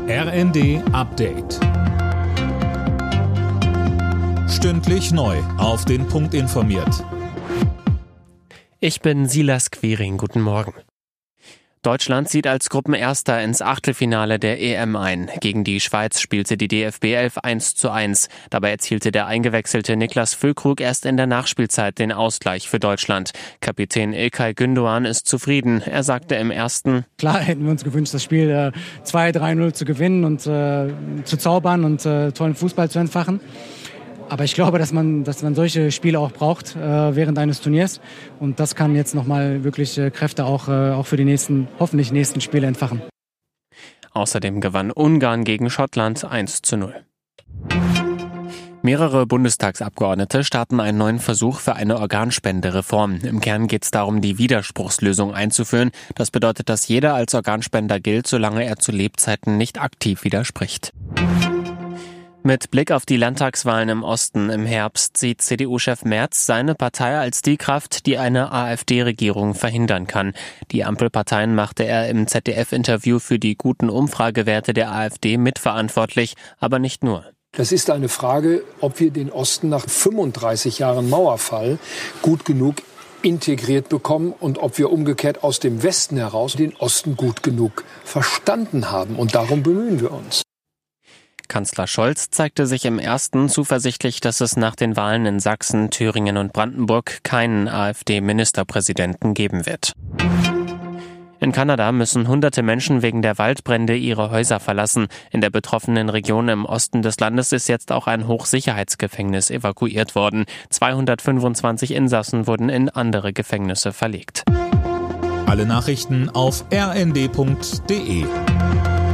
RND Update. Stündlich neu auf den Punkt informiert. Ich bin Silas Quiring, guten Morgen. Deutschland zieht als Gruppenerster ins Achtelfinale der EM ein. Gegen die Schweiz spielte die DFB 11 1:1. Dabei erzielte der eingewechselte Niklas Füllkrug erst in der Nachspielzeit den Ausgleich für Deutschland. Kapitän İlkay Gündoğan ist zufrieden. Er sagte im ersten: Klar hätten wir uns gewünscht, das Spiel 2-3-0 zu gewinnen und zu zaubern und tollen Fußball zu entfachen. Aber ich glaube, dass man solche Spiele auch braucht während eines Turniers. Und das kann jetzt nochmal wirklich Kräfte auch für die hoffentlich nächsten Spiele entfachen. Außerdem gewann Ungarn gegen Schottland 1:0. Mehrere Bundestagsabgeordnete starten einen neuen Versuch für eine Organspendereform. Im Kern geht es darum, die Widerspruchslösung einzuführen. Das bedeutet, dass jeder als Organspender gilt, solange er zu Lebzeiten nicht aktiv widerspricht. Mit Blick auf die Landtagswahlen im Osten im Herbst sieht CDU-Chef Merz seine Partei als die Kraft, die eine AfD-Regierung verhindern kann. Die Ampelparteien machte er im ZDF-Interview für die guten Umfragewerte der AfD mitverantwortlich, aber nicht nur. Das ist eine Frage, ob wir den Osten nach 35 Jahren Mauerfall gut genug integriert bekommen und ob wir umgekehrt aus dem Westen heraus den Osten gut genug verstanden haben. Und darum bemühen wir uns. Kanzler Scholz zeigte sich im ersten zuversichtlich, dass es nach den Wahlen in Sachsen, Thüringen und Brandenburg keinen AfD-Ministerpräsidenten geben wird. In Kanada müssen hunderte Menschen wegen der Waldbrände ihre Häuser verlassen. In der betroffenen Region im Osten des Landes ist jetzt auch ein Hochsicherheitsgefängnis evakuiert worden. 225 Insassen wurden in andere Gefängnisse verlegt. Alle Nachrichten auf rnd.de.